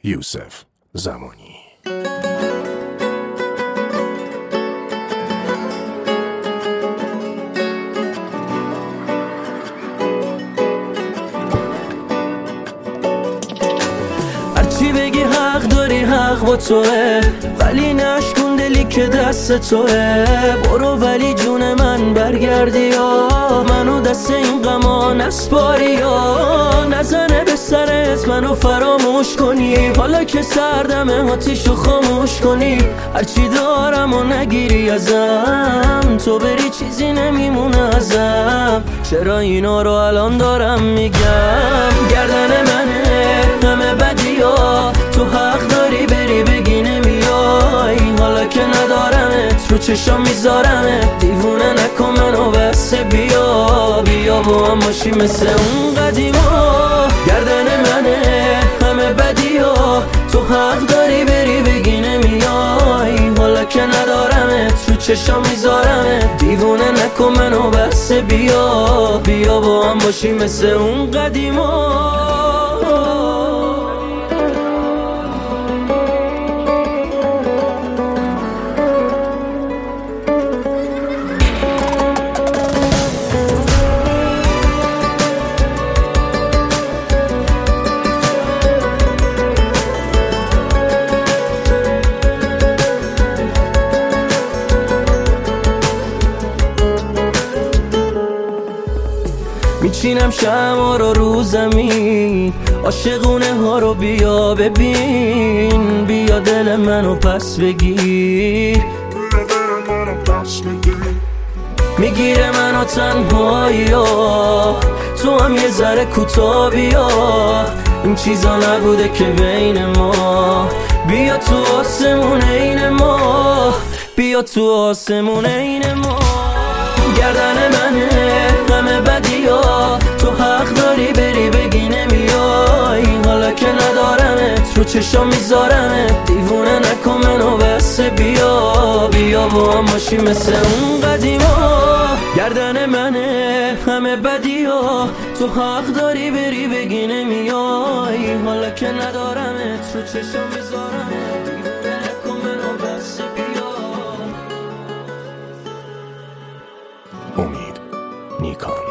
یوسف زمانی. هرچی بگی حق داری، حق با توه، ولی نشکن دلی که دست توه. برو ولی جون من برگردی یا منو دست این غما نسپاری یا نزنه به سرت منو فراموش کنی. حالا که سردمه آتیشو خاموش کنی. هرچی دارم و نگیری ازم، تو بری چیزی نمیمونه ازم. چرا اینا رو الان دارم میگم؟ گردن منه همه بدی ها، تو حق داری بری بگی نمیای. حالا که ندارمت رو چشام میذارمت، دیوونه نکن منو بس. بیا بیا با هم باشی مثل اون قدیما. گردن منه همه بدی ها، تو حق داری بری بگی نمیای. حالا که ندارمت رو چشام میذارمت، دیوونه نکن منو بس. بیا بیا با هم باشی مثل اون قدیما. میچینم شمع رو زمین، عاشقونه ها رو بیا ببین. بیا دل منو پس بگیر، میگیره منو تنهایی ها، تو هم یه ذره کوتاه بیا. این چیزا نبوده که بین ما، بیا تو آسمون این ما، بیا تو آسمون این ما. گردن منه همه بدی ها، تو حق داری بری بگی نمیای. حالا که ندارمت رو چشام میذارمت، دیوونه نکن منو بس. بیا بیا با هم باشی مثل اون قدیما. گردن منه همه بدی ها، تو حق داری بری بگی نمیای. حالا که ندارمت رو چشام میذارمت، دیوونه نکن منو بس. بیا امید نیکان.